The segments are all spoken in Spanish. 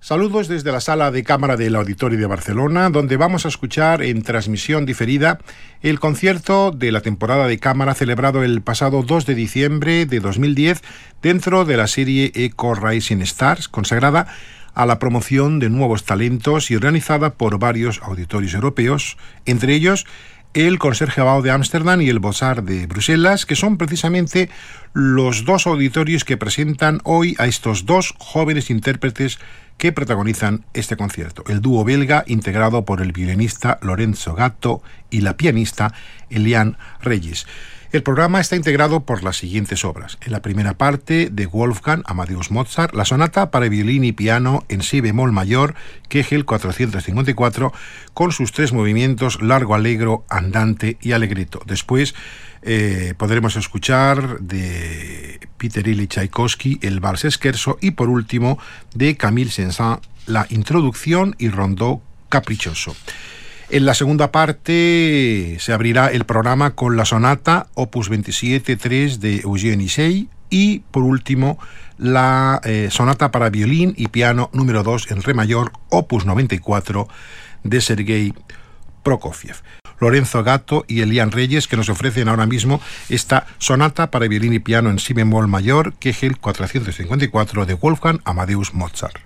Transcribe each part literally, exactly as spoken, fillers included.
Saludos desde la sala de cámara del Auditorio de Barcelona, donde vamos a escuchar en transmisión diferida el concierto de la temporada de cámara celebrado el pasado dos de diciembre de dos mil diez dentro de la serie Eco Rising Stars, consagrada a la promoción de nuevos talentos y organizada por varios auditorios europeos, entre ellos el Concertgebouw de Ámsterdam y el Beaux-Arts de Bruselas, que son precisamente los dos auditorios que presentan hoy a estos dos jóvenes intérpretes que protagonizan este concierto. El dúo belga, integrado por el violinista Lorenzo Gatto y la pianista Eliane Reyes. El programa está integrado por las siguientes obras. En la primera parte, de Wolfgang Amadeus Mozart, la sonata para violín y piano en si bemol mayor, Kegel cuatrocientos cincuenta y cuatro, con sus tres movimientos largo, allegro, andante y allegretto. Después eh, podremos escuchar de Peter Ilyich Tchaikovsky el Vals Scherzo y por último de Camille Saint-Saëns la introducción y rondó caprichoso. En la segunda parte se abrirá el programa con la sonata opus veintisiete tres de Eugène Issei y, por último, la eh, sonata para violín y piano número dos en re mayor, opus noventa y cuatro de Sergei Prokofiev. Lorenzo Gatto y Eliane Reyes, que nos ofrecen ahora mismo esta sonata para violín y piano en si bemol mayor, Kegel cuatrocientos cincuenta y cuatro de Wolfgang Amadeus Mozart.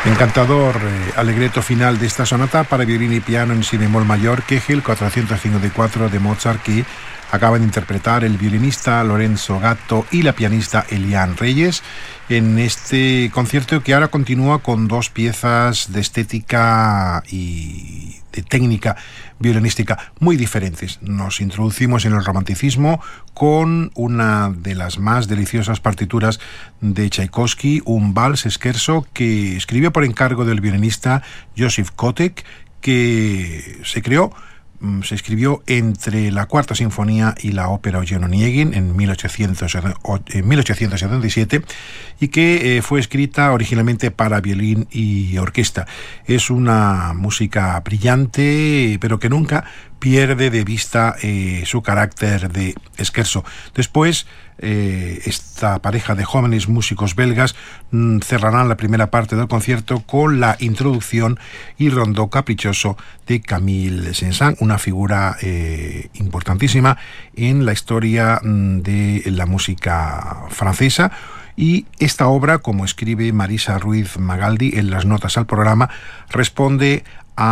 Encantador eh, alegreto final de esta sonata para violín y piano en si bemol mayor, Kegel cuatrocientos cincuenta y cuatro de Mozart, que acaban de interpretar el violinista Lorenzo Gatto y la pianista Eliane Reyes en este concierto, que ahora continúa con dos piezas de estética y de técnica violinística muy diferentes. Nos introducimos en el romanticismo con una de las más deliciosas partituras de Tchaikovsky, un vals scherzo que escribió por encargo del violinista Joseph Kotek, que se creó se escribió entre la Cuarta Sinfonía y la ópera Eugen Onegin en mil ochocientos setenta y siete, y que eh, fue escrita originalmente para violín y orquesta. Es una música brillante, pero que nunca pierde de vista eh, su carácter de scherzo. Después, eh, esta pareja de jóvenes músicos belgas mm, cerrarán la primera parte del concierto con la introducción y rondó caprichoso de Camille Saint-Saëns, una figura eh, importantísima en la historia mm, de la música francesa. Y esta obra, como escribe Marisa Ruiz Magaldi en las notas al programa, responde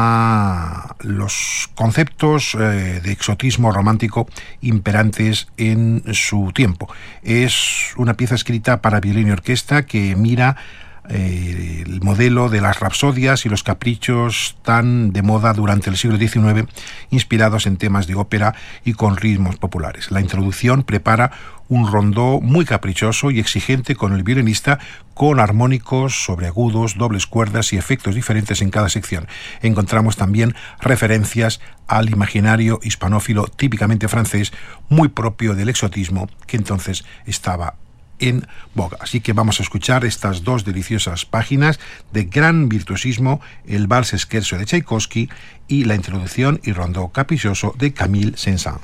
a los conceptos eh, de exotismo romántico imperantes en su tiempo. Es una pieza escrita para violín y orquesta que mira eh, el modelo de las rapsodias y los caprichos tan de moda durante el siglo diecinueve, inspirados en temas de ópera y con ritmos populares. La introducción prepara un rondó muy caprichoso y exigente con el violinista, con armónicos, sobreagudos, dobles cuerdas y efectos diferentes en cada sección. Encontramos también referencias al imaginario hispanófilo típicamente francés, muy propio del exotismo que entonces estaba en boga. Así que vamos a escuchar estas dos deliciosas páginas de gran virtuosismo, el vals scherzo de Tchaikovsky y la introducción y rondó caprichoso de Camille Saint-Saëns.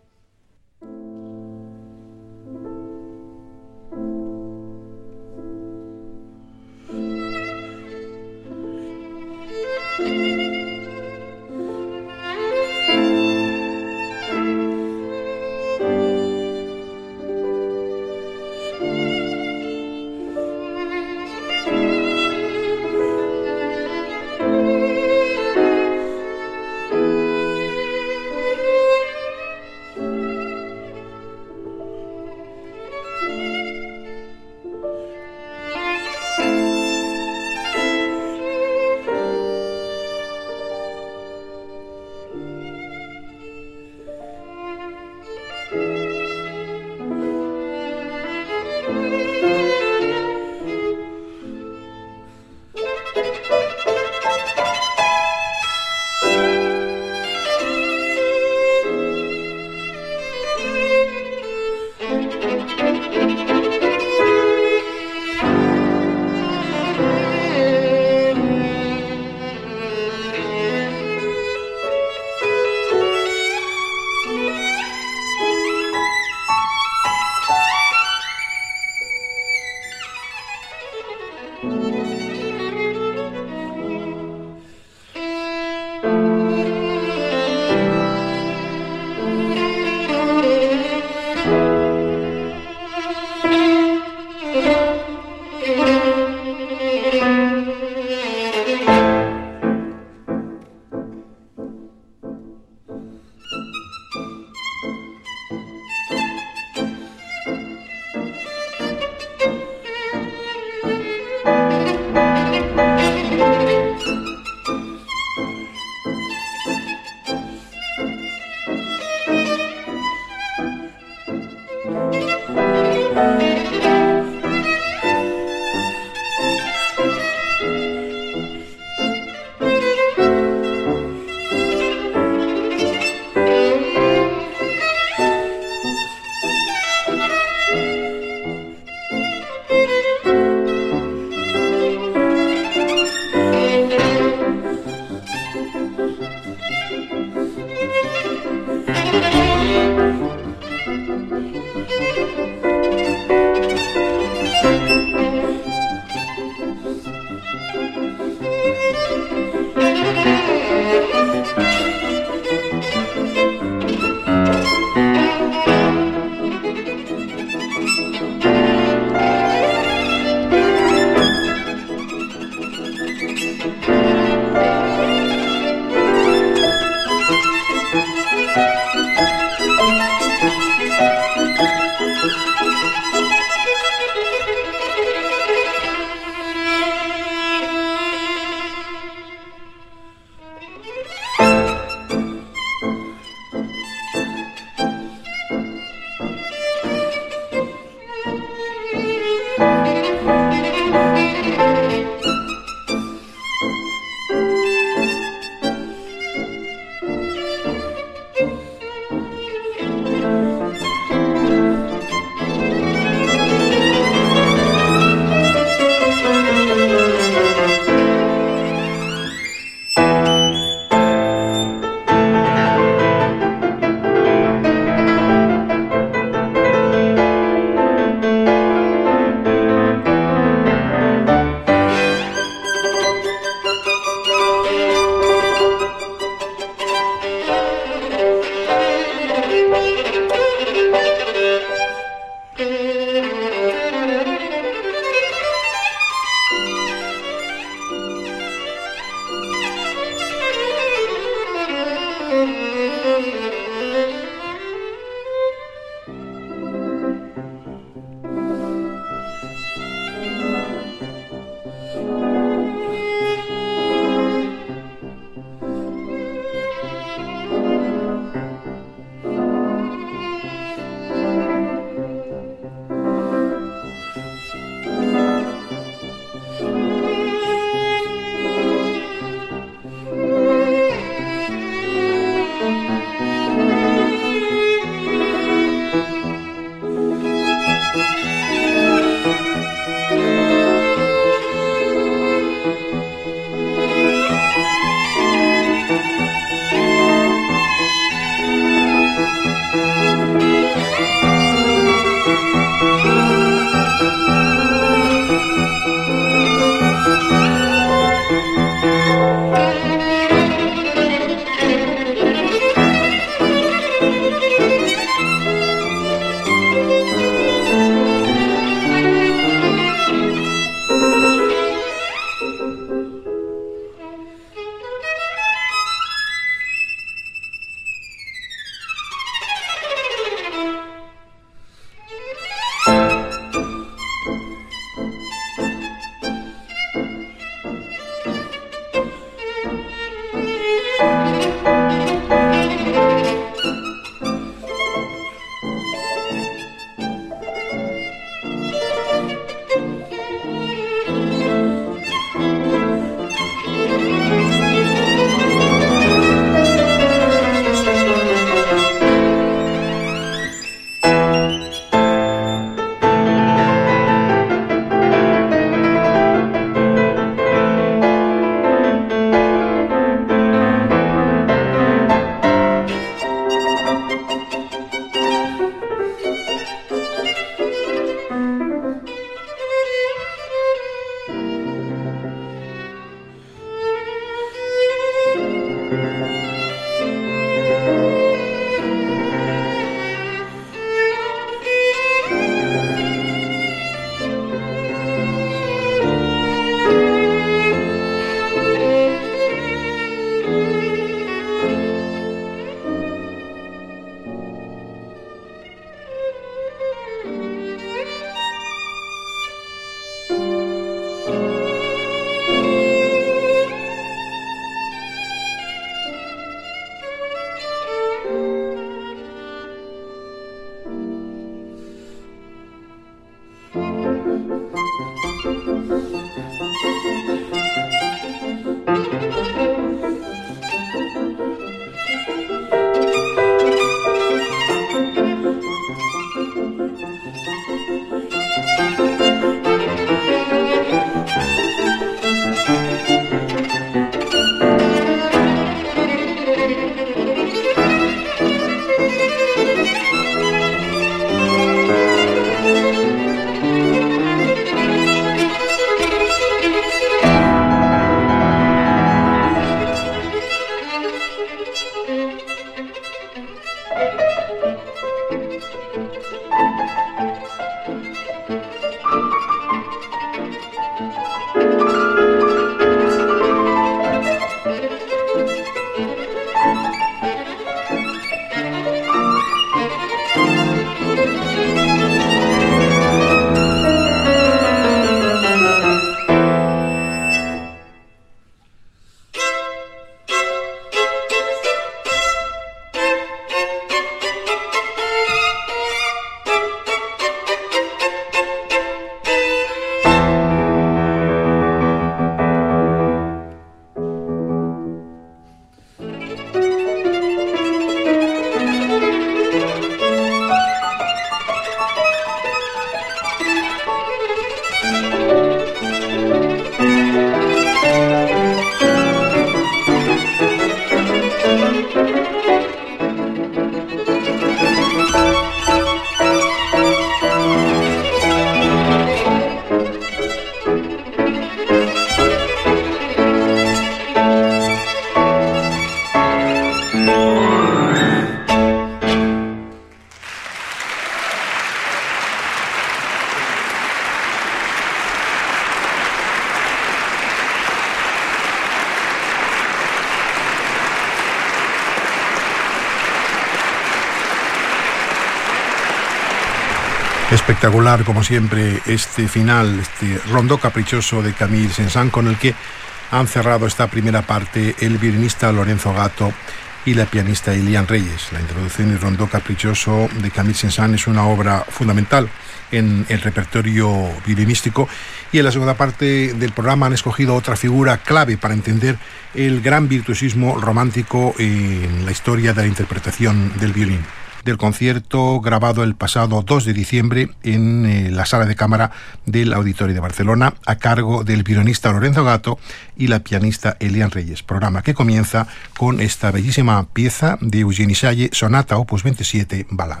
Espectacular, como siempre, este final, este rondó caprichoso de Camille Saint-Saëns, con el que han cerrado esta primera parte el violinista Lorenzo Gatto y la pianista Eliane Reyes. La introducción y rondó caprichoso de Camille Saint-Saëns es una obra fundamental en el repertorio violinístico, y en la segunda parte del programa han escogido otra figura clave para entender el gran virtuosismo romántico en la historia de la interpretación del violín. Del concierto grabado el pasado dos de diciembre en eh, la sala de cámara del Auditorio de Barcelona, a cargo del violinista Lorenzo Gatto y la pianista Eliane Reyes. Programa que comienza con esta bellísima pieza de Eugène Salla, Sonata opus veintisiete, Ballade.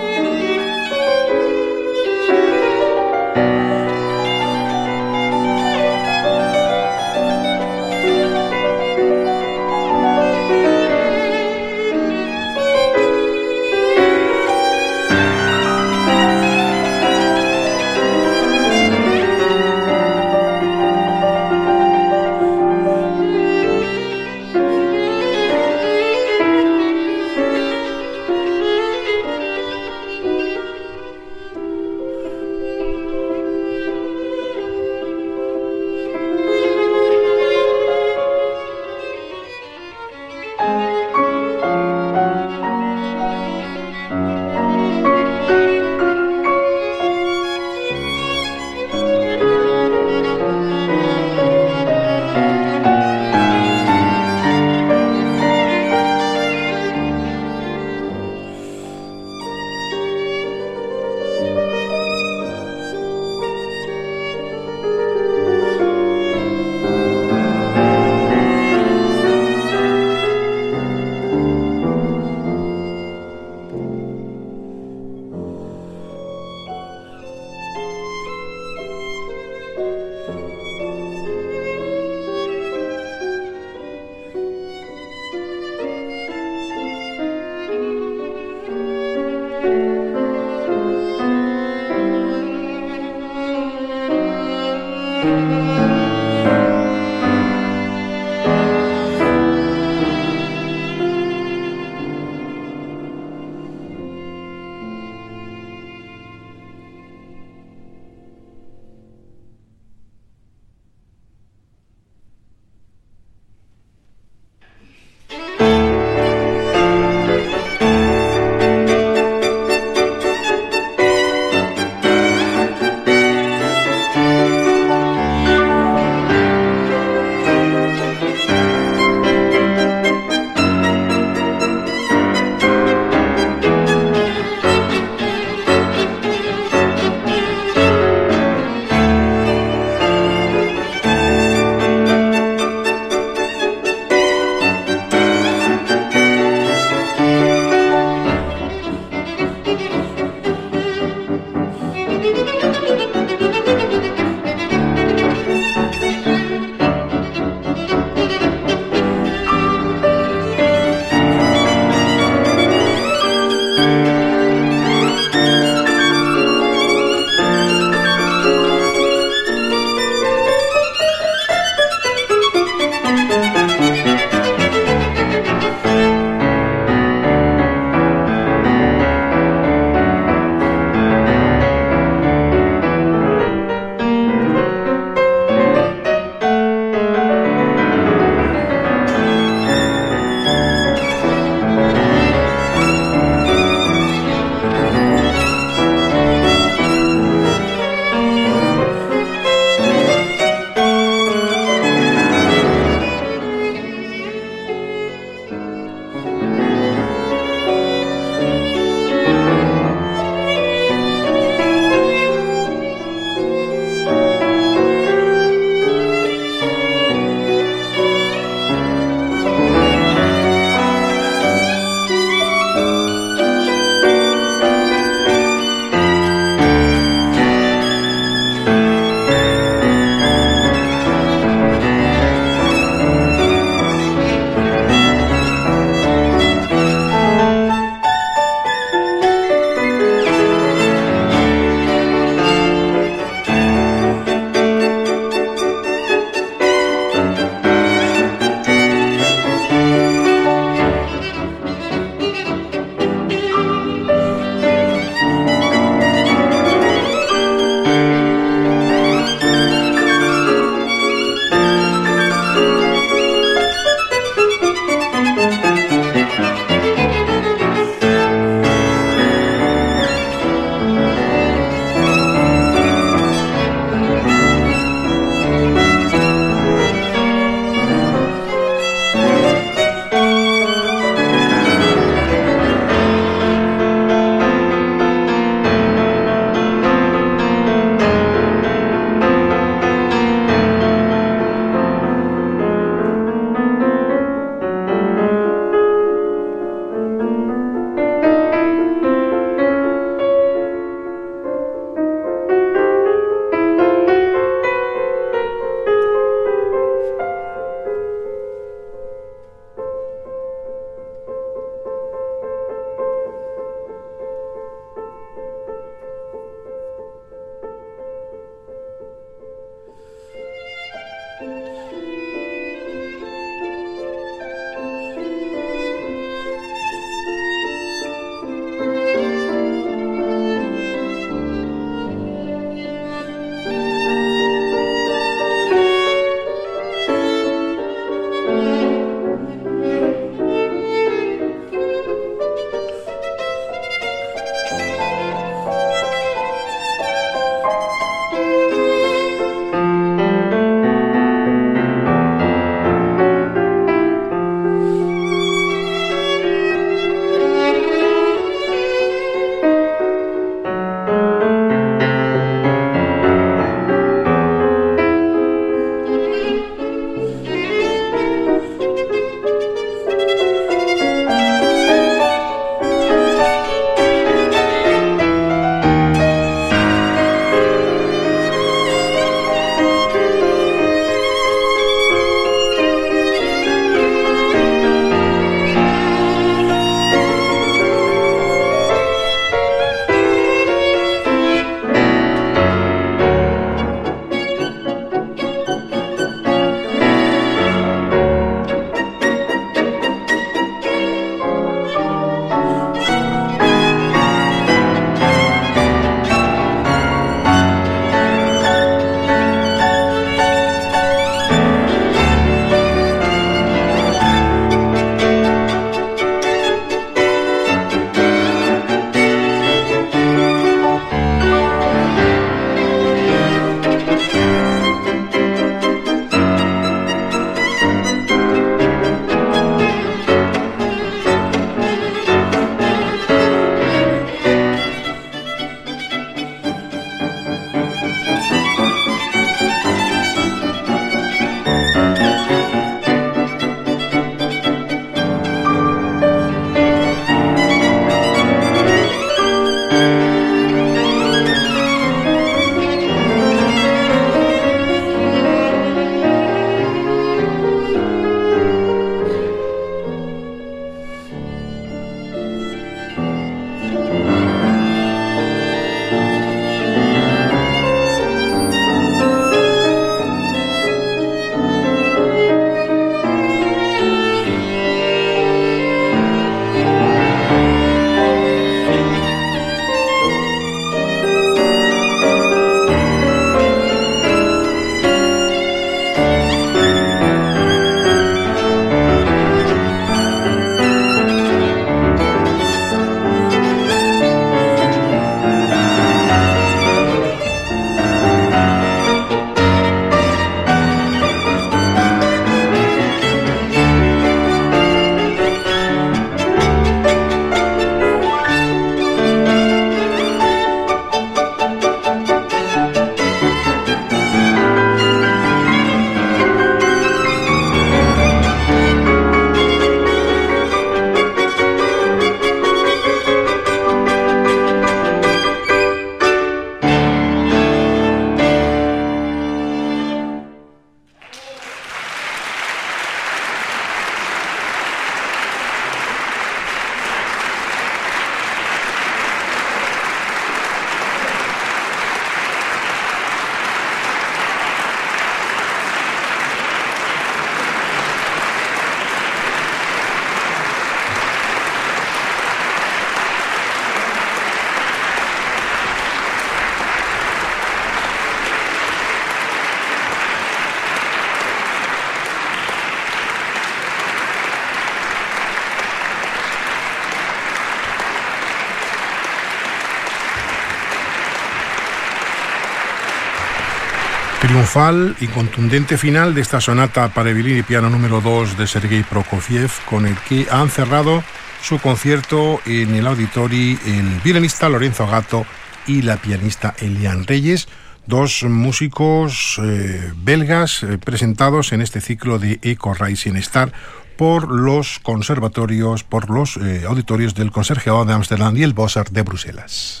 Triunfal y contundente final de esta sonata para violín y piano número dos de Sergei Prokofiev, con el que han cerrado su concierto en el Auditori el violinista Lorenzo Gatto y la pianista Eliane Reyes, dos músicos eh, belgas eh, presentados en este ciclo de Eco Rising Star por los conservatorios, por los eh, auditorios del Conserjeado de Ámsterdam y el Bossart de Bruselas.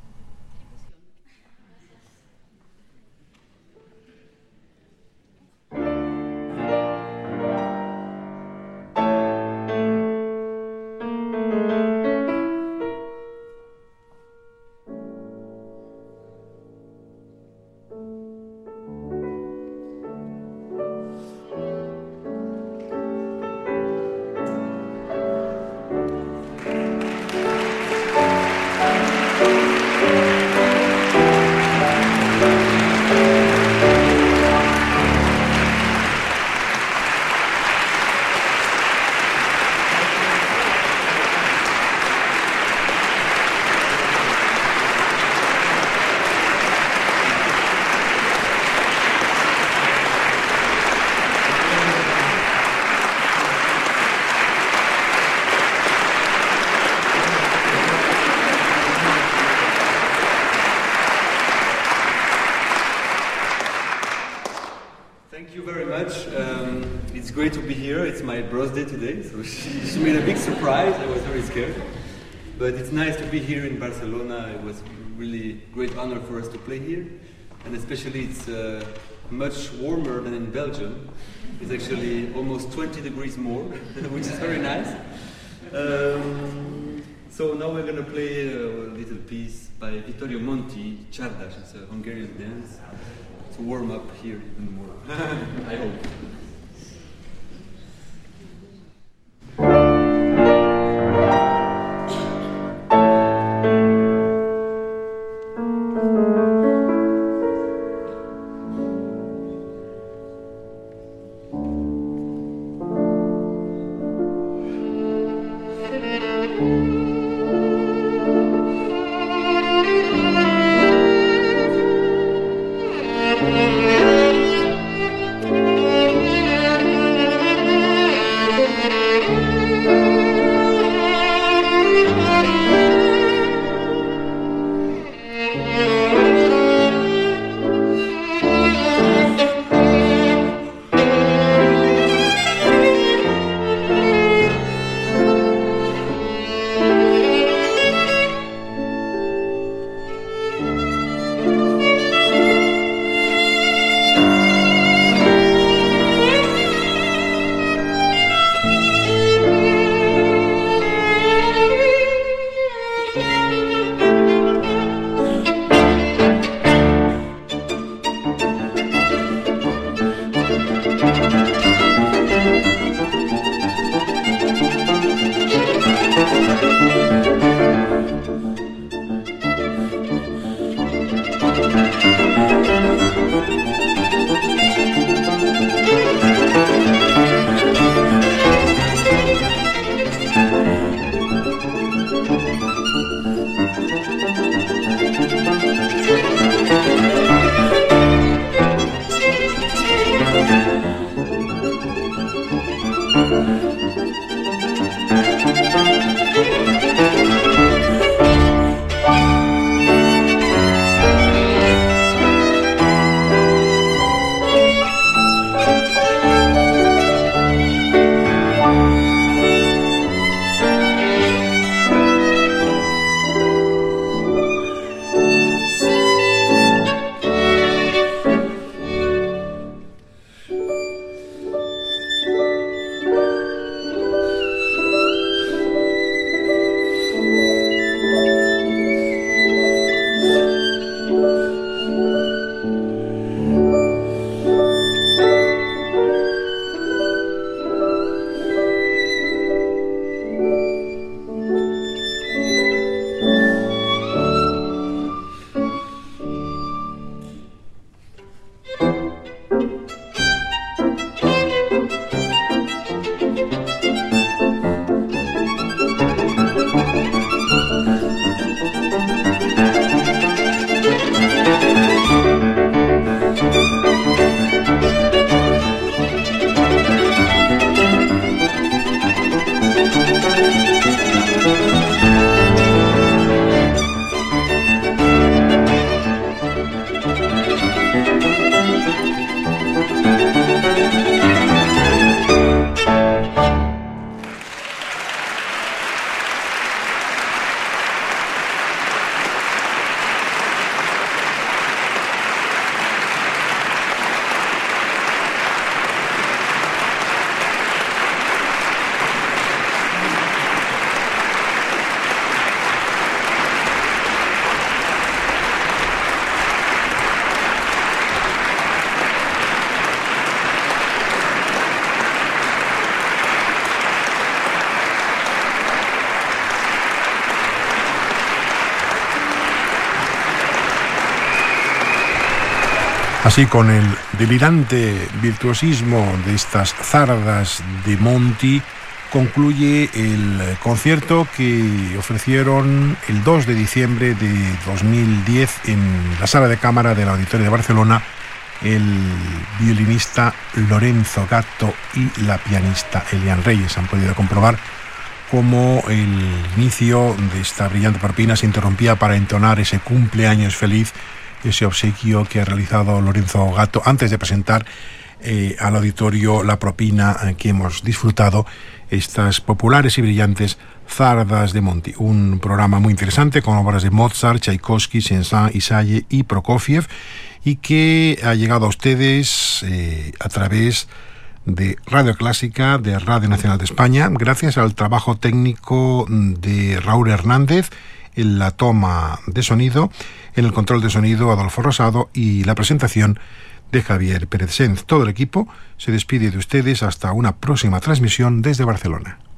Great to be here. It's my birthday today, so she, she made a big surprise. I was very scared, but it's nice to be here in Barcelona. It was really great honor for us to play here, and especially it's uh, much warmer than in Belgium. It's actually almost twenty degrees more, which is very nice. Um, so now we're gonna play a little piece by Vittorio Monti, Csárdas. It's a Hungarian dance to warm up here even more. I hope. Thank you. Así, con el delirante virtuosismo de estas zardas de Monti, concluye el concierto que ofrecieron el dos de diciembre de dos mil diez en la sala de cámara del Auditorio de Barcelona el violinista Lorenzo Gatto y la pianista Elian Reyes. Han podido comprobar cómo el inicio de esta brillante propina se interrumpía para entonar ese cumpleaños feliz, ese obsequio que ha realizado Lorenzo Gatto antes de presentar eh, al auditorio la propina eh, que hemos disfrutado, estas populares y brillantes zardas de Monti. Un programa muy interesante con obras de Mozart, Tchaikovsky, Saint-Saëns, Isaye y Prokofiev, y que ha llegado a ustedes eh, a través de Radio Clásica, de Radio Nacional de España, gracias al trabajo técnico de Raúl Hernández en la toma de sonido, en el control de sonido Adolfo Rosado y la presentación de Javier Pérez Senz. Todo el equipo se despide de ustedes hasta una próxima transmisión desde Barcelona.